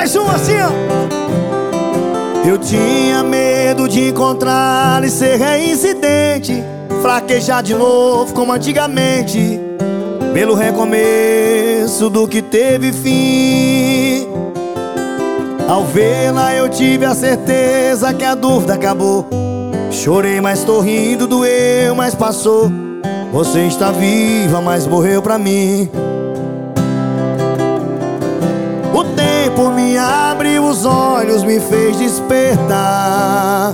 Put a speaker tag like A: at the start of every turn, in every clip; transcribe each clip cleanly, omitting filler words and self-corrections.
A: Mais um assim, ó. Eu tinha medo de encontrar e ser reincidente, fraquejar de novo como antigamente, pelo recomeço do que teve fim. Ao vê-la eu tive a certeza que a dúvida acabou. Chorei, mas tô rindo, doeu, mas passou. Você está viva, mas morreu pra mim. O tempo me abriu os olhos, me fez despertar.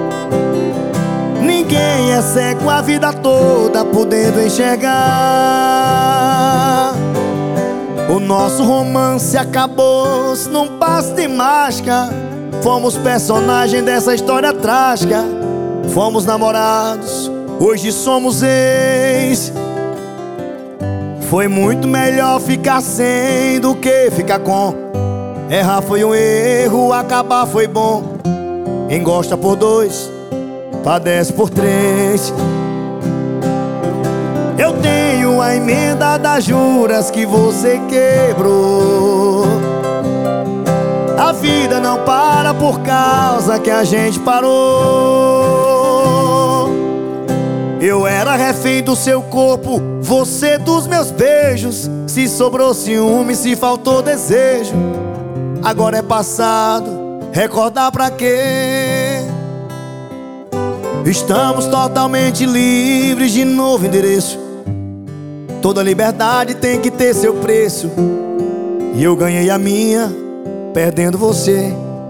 A: Ninguém é cego a vida toda, podendo enxergar. O nosso romance acabou-se num passe de mágica. Fomos personagem dessa história trágica. Fomos namorados, hoje somos ex. Foi muito melhor ficar sem do que ficar com. Errar foi um erro, acabar foi bom. Quem gosta por dois, padece por três. Eu tenho a emenda das juras que você quebrou. A vida não para por causa que a gente parou. Eu era refém do seu corpo, você dos meus beijos. Se sobrou ciúme, se faltou desejo, agora é passado, recordar pra quê? Estamos totalmente livres de novo endereço. Toda liberdade tem que ter seu preço, e eu ganhei a minha, perdendo você.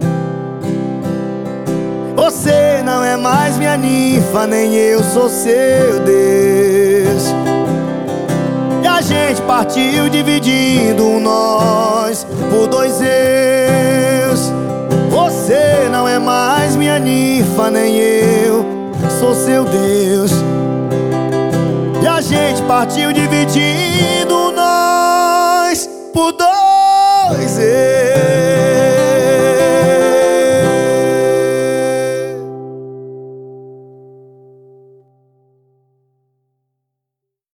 A: Você não é mais minha ninfa, nem eu sou seu Deus. E a gente partiu dividindo nós por dois eus. Você não é mais minha ninfa, nem eu sou seu Deus. E a gente partiu dividindo nós por dois eus.